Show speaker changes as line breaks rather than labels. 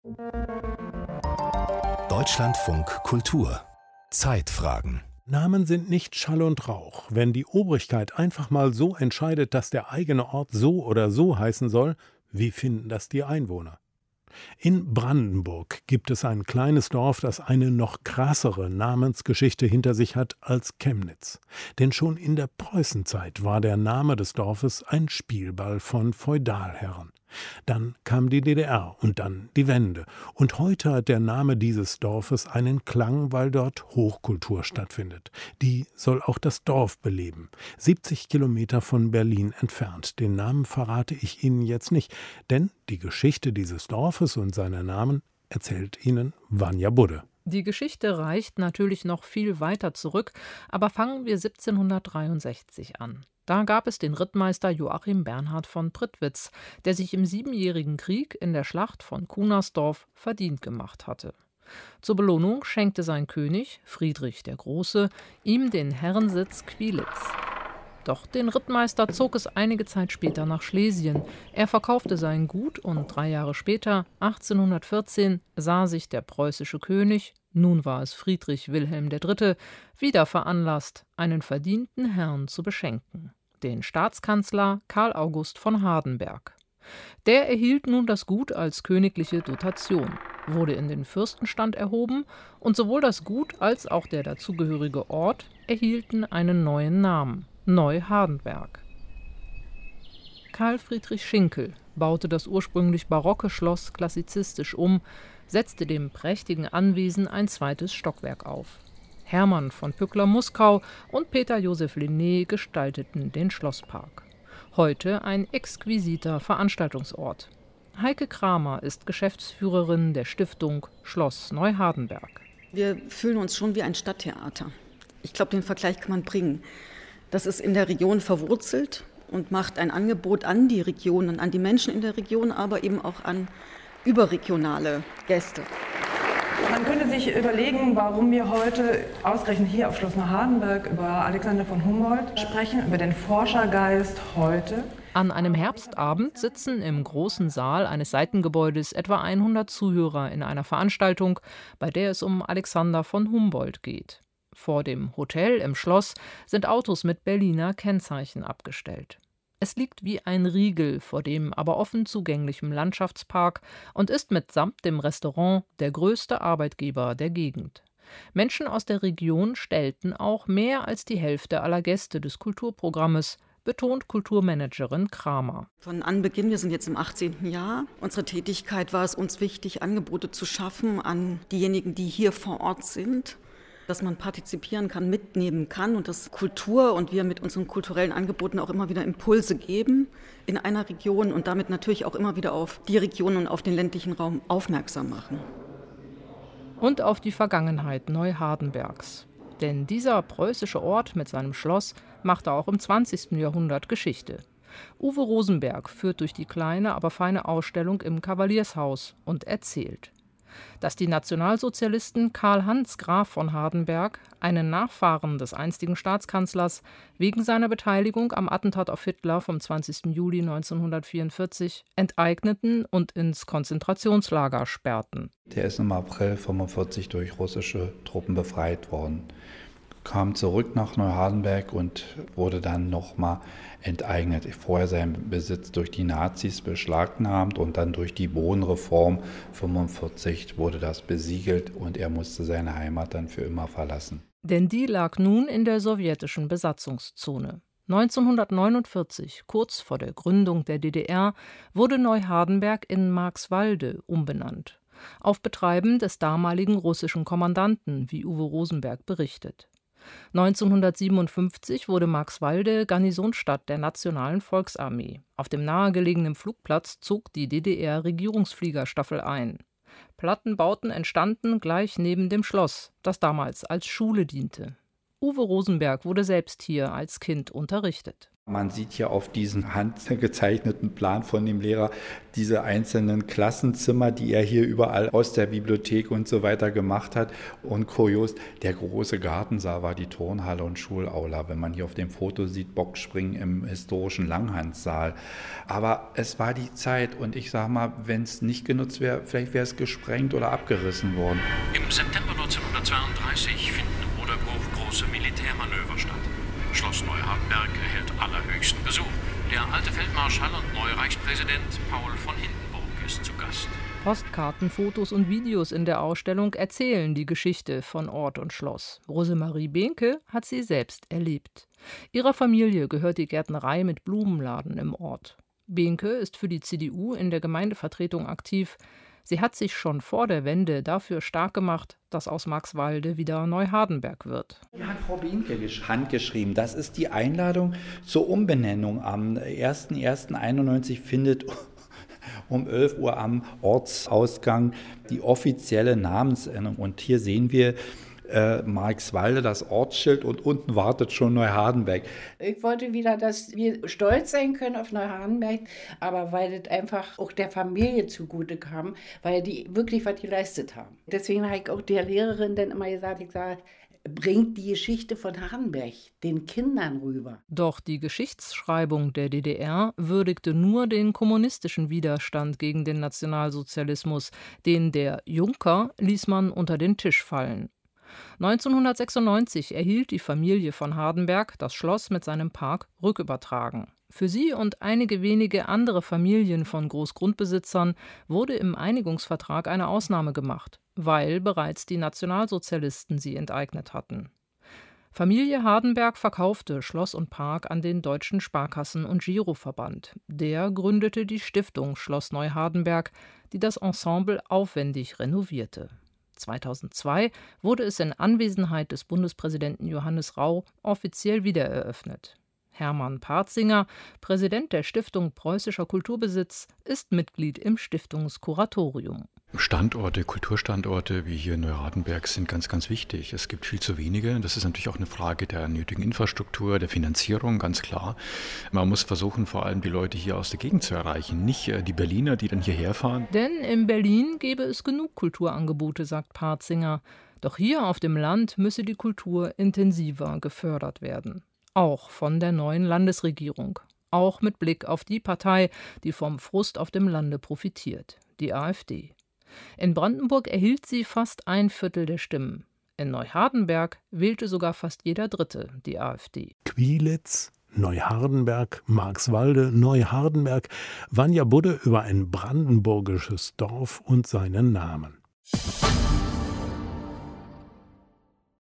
Deutschlandfunk Kultur Zeitfragen.
Namen sind nicht Schall und Rauch. Wenn die Obrigkeit einfach mal so entscheidet, dass der eigene Ort so oder so heißen soll, wie finden das die Einwohner? In Brandenburg gibt es ein kleines Dorf, das eine noch krassere Namensgeschichte hinter sich hat als Chemnitz. Denn schon in der Preußenzeit war der Name des Dorfes ein Spielball von Feudalherren. Dann kam die DDR und dann die Wende. Und heute hat der Name dieses Dorfes einen Klang, weil dort Hochkultur stattfindet. Die soll auch das Dorf beleben. 70 Kilometer von Berlin entfernt. Den Namen verrate ich Ihnen jetzt nicht, denn die Geschichte dieses Dorfes und seiner Namen erzählt Ihnen Vanja Budde.
Die Geschichte reicht natürlich noch viel weiter zurück, aber fangen wir 1763 an. Da gab es den Rittmeister Joachim Bernhard von Prittwitz, der sich im Siebenjährigen Krieg in der Schlacht von Kunersdorf verdient gemacht hatte. Zur Belohnung schenkte sein König, Friedrich der Große, ihm den Herrensitz Quilitz. Doch den Rittmeister zog es einige Zeit später nach Schlesien. Er verkaufte sein Gut und 3 Jahre später, 1814, sah sich der preußische König, nun war es Friedrich Wilhelm III., wieder veranlasst, einen verdienten Herrn zu beschenken, den Staatskanzler Karl August von Hardenberg. Der erhielt nun das Gut als königliche Dotation, wurde in den Fürstenstand erhoben und sowohl das Gut als auch der dazugehörige Ort erhielten einen neuen Namen: Neuhardenberg. Karl Friedrich Schinkel baute das ursprünglich barocke Schloss klassizistisch um, setzte dem prächtigen Anwesen ein zweites Stockwerk auf. Hermann von Pückler-Muskau und Peter Joseph Lenné gestalteten den Schlosspark. Heute ein exquisiter Veranstaltungsort. Heike Kramer ist Geschäftsführerin der Stiftung Schloss Neuhardenberg.
Wir fühlen uns schon wie ein Stadttheater. Ich glaube, den Vergleich kann man bringen. Das ist in der Region verwurzelt und macht ein Angebot an die Region und an die Menschen in der Region, aber eben auch an überregionale Gäste.
Man könnte sich überlegen, warum wir heute ausgerechnet hier auf Schloss Neuhardenberg über Alexander von Humboldt sprechen, über den Forschergeist heute.
An einem Herbstabend sitzen im großen Saal eines Seitengebäudes etwa 100 Zuhörer in einer Veranstaltung, bei der es um Alexander von Humboldt geht. Vor dem Hotel im Schloss sind Autos mit Berliner Kennzeichen abgestellt. Es liegt wie ein Riegel vor dem aber offen zugänglichem Landschaftspark und ist mitsamt dem Restaurant der größte Arbeitgeber der Gegend. Menschen aus der Region stellten auch mehr als die Hälfte aller Gäste des Kulturprogrammes, betont Kulturmanagerin Kramer.
Von Anbeginn, wir sind jetzt im 18. Jahr, unsere Tätigkeit war es uns wichtig, Angebote zu schaffen an diejenigen, die hier vor Ort sind, dass man partizipieren kann, mitnehmen kann und dass Kultur und wir mit unseren kulturellen Angeboten auch immer wieder Impulse geben in einer Region und damit natürlich auch immer wieder auf die Region und auf den ländlichen Raum aufmerksam machen.
Und auf die Vergangenheit Neuhardenbergs. Denn dieser preußische Ort mit seinem Schloss machte auch im 20. Jahrhundert Geschichte. Uwe Rosenberg führt durch die kleine, aber feine Ausstellung im Kavaliershaus und erzählt, dass die Nationalsozialisten Karl Hans Graf von Hardenberg, einen Nachfahren des einstigen Staatskanzlers, wegen seiner Beteiligung am Attentat auf Hitler vom 20. Juli 1944 enteigneten und ins Konzentrationslager sperrten.
Der ist im April 1945 durch russische Truppen befreit worden, kam zurück nach Neuhardenberg und wurde dann nochmal enteignet. Vorher sein Besitz durch die Nazis beschlagnahmt und dann durch die Bodenreform 1945 wurde das besiegelt und er musste seine Heimat dann für immer verlassen.
Denn die lag nun in der sowjetischen Besatzungszone. 1949, kurz vor der Gründung der DDR, wurde Neuhardenberg in Marxwalde umbenannt. Auf Betreiben des damaligen russischen Kommandanten, wie Uwe Rosenberg berichtet. 1957 wurde Marxwalde Garnisonsstadt der Nationalen Volksarmee. Auf dem nahegelegenen Flugplatz zog die DDR-Regierungsfliegerstaffel ein. Plattenbauten entstanden gleich neben dem Schloss, das damals als Schule diente. Uwe Rosenberg wurde selbst hier als Kind unterrichtet.
Man sieht hier auf diesem handgezeichneten Plan von dem Lehrer diese einzelnen Klassenzimmer, die er hier überall aus der Bibliothek und so weiter gemacht hat. Und kurios, der große Gartensaal war die Turnhalle und Schulaula. Wenn man hier auf dem Foto sieht, Boxspringen im historischen Langhanssaal. Aber es war die Zeit und ich sage mal, wenn es nicht genutzt wäre, vielleicht wäre es gesprengt oder abgerissen worden.
Im September 1932 finden im Oderbruch große Militärmanöver statt. Schloss Neuhardenberg erhält allerhöchsten Besuch. Der alte Feldmarschall und neue Reichspräsident Paul von Hindenburg ist zu Gast.
Postkarten, Fotos und Videos in der Ausstellung erzählen die Geschichte von Ort und Schloss. Rosemarie Behnke hat sie selbst erlebt. Ihrer Familie gehört die Gärtnerei mit Blumenladen im Ort. Behnke ist für die CDU in der Gemeindevertretung aktiv. Sie hat sich schon vor der Wende dafür stark gemacht, dass aus Marxwalde wieder Neuhardenberg wird.
Die hat Frau Behnke handgeschrieben. Das ist die Einladung zur Umbenennung. Am 01.01.91 findet um 11 Uhr am Ortsausgang die offizielle Namensänderung. Und hier sehen wir Marxwalde, das Ortsschild, und unten wartet schon Neuhardenberg.
Ich wollte wieder, dass wir stolz sein können auf Neuhardenberg, aber weil das einfach auch der Familie zugute kam, weil die wirklich was geleistet haben. Deswegen habe ich auch der Lehrerin dann immer gesagt, bringt die Geschichte von Hardenberg den Kindern rüber.
Doch die Geschichtsschreibung der DDR würdigte nur den kommunistischen Widerstand gegen den Nationalsozialismus. Den der Junker ließ man unter den Tisch fallen. 1996 erhielt die Familie von Hardenberg das Schloss mit seinem Park rückübertragen. Für sie und einige wenige andere Familien von Großgrundbesitzern wurde im Einigungsvertrag eine Ausnahme gemacht, weil bereits die Nationalsozialisten sie enteignet hatten. Familie Hardenberg verkaufte Schloss und Park an den Deutschen Sparkassen- und Giroverband. Der gründete die Stiftung Schloss Neuhardenberg, die das Ensemble aufwendig renovierte. 2002 wurde es in Anwesenheit des Bundespräsidenten Johannes Rau offiziell wiedereröffnet. Hermann Partzinger, Präsident der Stiftung Preußischer Kulturbesitz, ist Mitglied im Stiftungskuratorium.
Standorte, Kulturstandorte wie hier in Neuhardenberg sind ganz, ganz wichtig. Es gibt viel zu wenige. Das ist natürlich auch eine Frage der nötigen Infrastruktur, der Finanzierung, ganz klar. Man muss versuchen, vor allem die Leute hier aus der Gegend zu erreichen, nicht die Berliner, die dann hierher fahren.
Denn in Berlin gäbe es genug Kulturangebote, sagt Partzinger. Doch hier auf dem Land müsse die Kultur intensiver gefördert werden. Auch von der neuen Landesregierung. Auch mit Blick auf die Partei, die vom Frust auf dem Lande profitiert, die AfD. In Brandenburg erhielt sie fast 1/4 der Stimmen. In Neuhardenberg wählte sogar fast jeder Dritte die AfD.
Quilitz, Neuhardenberg, Marxwalde, Neuhardenberg. Vanja Budde über ein brandenburgisches Dorf und seinen Namen.